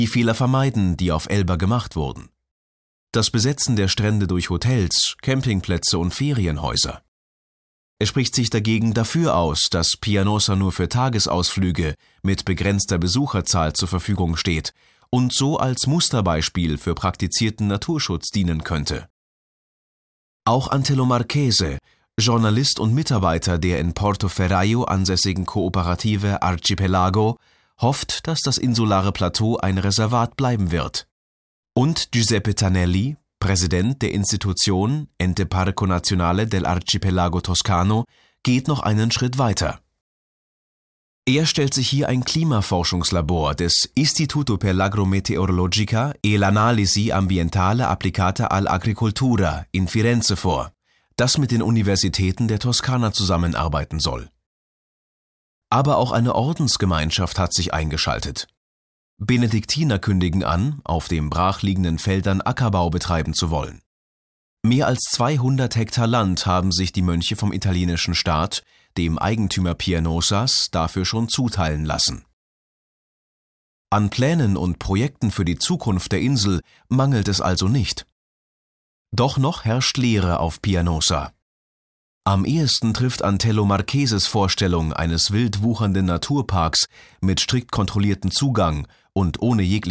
die Fehler vermeiden, die auf Elba gemacht wurden. Das Besetzen der Strände durch Hotels, Campingplätze und Ferienhäuser. Er spricht sich dagegen dafür aus, dass Pianosa nur für Tagesausflüge mit begrenzter Besucherzahl zur Verfügung steht und so als Musterbeispiel für praktizierten Naturschutz dienen könnte. Auch Antelo Marchese, Journalist und Mitarbeiter der in Portoferraio ansässigen Kooperative Arcipelago, hofft, dass das insulare Plateau ein Reservat bleiben wird. Und Giuseppe Tanelli, Präsident der Institution Ente Parco Nazionale dell'Arcipelago Toscano, geht noch einen Schritt weiter. Er stellt sich hier ein Klimaforschungslabor des Istituto per l'Agrometeorologica e l'Analisi Ambientale Applicata all'Agricoltura in Firenze vor, das mit den Universitäten der Toskana zusammenarbeiten soll. Aber auch eine Ordensgemeinschaft hat sich eingeschaltet. Benediktiner kündigen an, auf den brachliegenden Feldern Ackerbau betreiben zu wollen. Mehr als 200 Hektar Land haben sich die Mönche vom italienischen Staat, dem Eigentümer Pianosas, dafür schon zuteilen lassen. An Plänen und Projekten für die Zukunft der Insel mangelt es also nicht. Doch noch herrscht Leere auf Pianosa. Am ehesten trifft Antelo Marcheses Vorstellung eines wild wuchernden Naturparks mit strikt kontrolliertem Zugang und ohne jegliche